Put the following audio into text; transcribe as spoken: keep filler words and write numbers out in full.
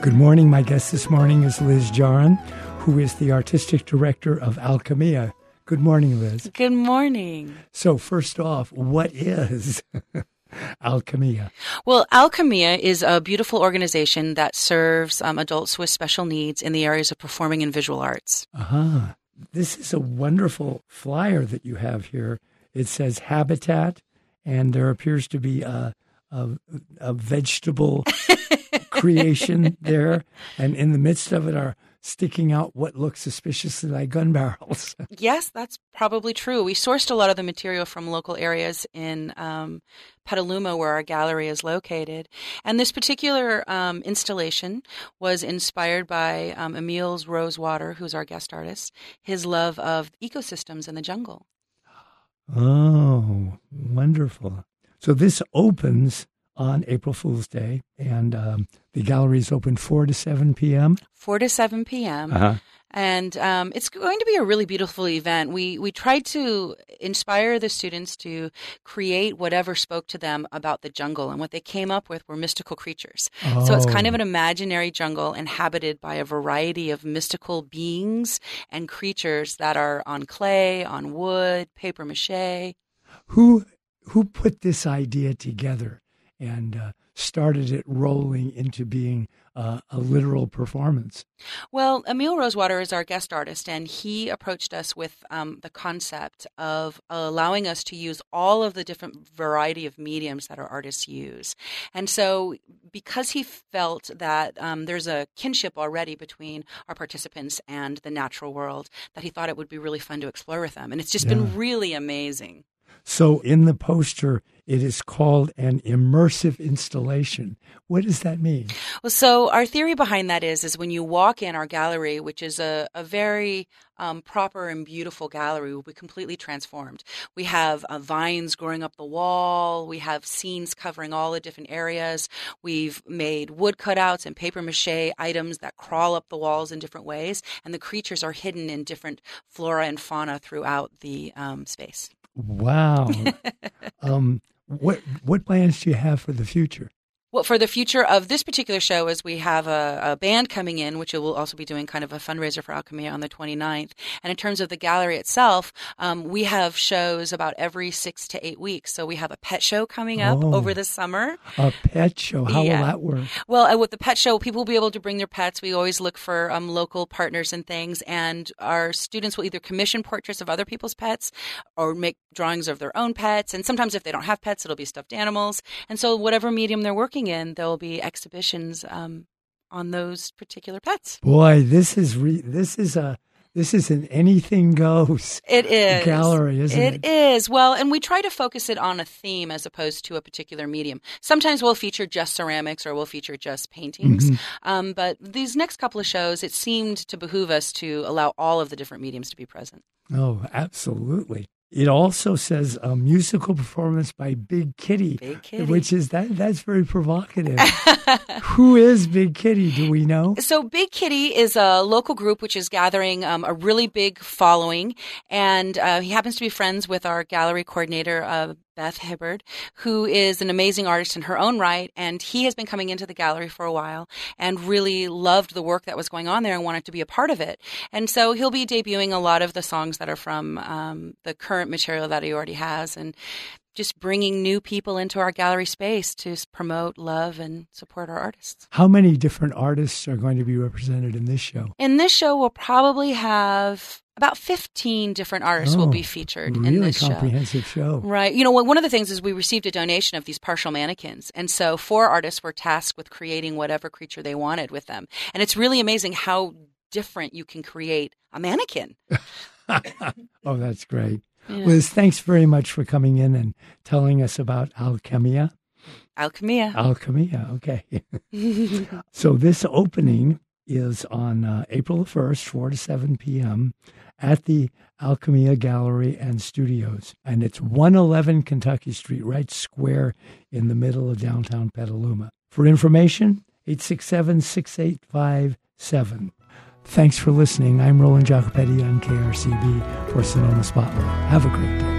Good morning. My guest this morning is Liz Jahren, who is the artistic director of Alchemia. Good morning, Liz. Good morning. So first off, what is Alchemia? Well, Alchemia is a beautiful organization that serves um, adults with special needs in the areas of performing and visual arts. Uh-huh. This is a wonderful flyer that you have here. It says habitat, and there appears to be a, a, a vegetable creation there. And in the midst of it are sticking out what looks suspiciously like gun barrels. Yes, that's probably true. We sourced a lot of the material from local areas in um, Petaluma, where our gallery is located. And this particular um, installation was inspired by um, Emil Rosewater, who's our guest artist, his love of ecosystems in the jungle. Oh, wonderful. So this opens on April Fool's Day, and um, the gallery is open four to seven p.m.? four to seven p.m. Uh-huh. And um, it's going to be a really beautiful event. We we tried to inspire the students to create whatever spoke to them about the jungle. And what they came up with were mystical creatures. Oh. So it's kind of an imaginary jungle inhabited by a variety of mystical beings and creatures that are on clay, on wood, paper mache. Who, who put this idea together and uh, started it rolling into being uh, a literal performance? Well, Emil Rosewater is our guest artist, and he approached us with um, the concept of allowing us to use all of the different variety of mediums that our artists use. And so because he felt that um, there's a kinship already between our participants and the natural world, that he thought it would be really fun to explore with them. And it's just Yeah. been really amazing. So in the poster, it is called an immersive installation. What does that mean? Well, so our theory behind that is, is when you walk in our gallery, which is a, a very um, proper and beautiful gallery, will be completely transformed. We have uh, vines growing up the wall. We have scenes covering all the different areas. We've made wood cutouts and paper mache items that crawl up the walls in different ways. And the creatures are hidden in different flora and fauna throughout the um, space. Wow. um, what what plans do you have for the future? Well, for the future of this particular show is we have a, a band coming in, which will also be doing kind of a fundraiser for Alchemia on the twenty-ninth. And in terms of the gallery itself, um, we have shows about every six to eight weeks. So we have a pet show coming up Oh. over the summer. A pet show. How Yeah. will that work? Well, uh, with the pet show, people will be able to bring their pets. We always look for um, local partners and things. And our students will either commission portraits of other people's pets or make drawings of their own pets. And sometimes if they don't have pets, it'll be stuffed animals. And so whatever medium they're working in, there will be exhibitions um, on those particular pets. Boy, this is re- this is a this is an anything goes It is. gallery, isn't it? It is. Well, and we try to focus it on a theme as opposed to a particular medium. Sometimes we'll feature just ceramics or we'll feature just paintings. Mhm. Um, but these next couple of shows, it seemed to behoove us to allow all of the different mediums to be present. Oh, absolutely. It also says a musical performance by Big Kitty, Big Kitty. which is that that's very provocative. Who is Big Kitty? Do we know? So Big Kitty is a local group which is gathering um, a really big following, and uh, he happens to be friends with our gallery coordinator, uh, Beth Hibbard, who is an amazing artist in her own right, and he has been coming into the gallery for a while and really loved the work that was going on there and wanted to be a part of it. And so he'll be debuting a lot of the songs that are from um, the current material that he already has, and just bringing new people into our gallery space to promote, love, and support our artists. How many different artists are going to be represented in this show? In this show, we'll probably have about fifteen different artists Oh, will be featured really in this show. comprehensive show. Right. You know, one of the things is we received a donation of these partial mannequins. And so four artists were tasked with creating whatever creature they wanted with them. And it's really amazing how different you can create a mannequin. Oh, that's great. Yeah. Liz, thanks very much for coming in and telling us about Alchemia. Alchemia. Alchemia, okay. So this opening is on uh, April the first, four to seven p.m. at the Alchemia Gallery and Studios. And it's one eleven Kentucky Street, right square in the middle of downtown Petaluma. For information, eight six seven, six eight five seven. Thanks for listening. I'm Roland Jacopetti on K R C B for Sonoma Spotlight. Have a great day.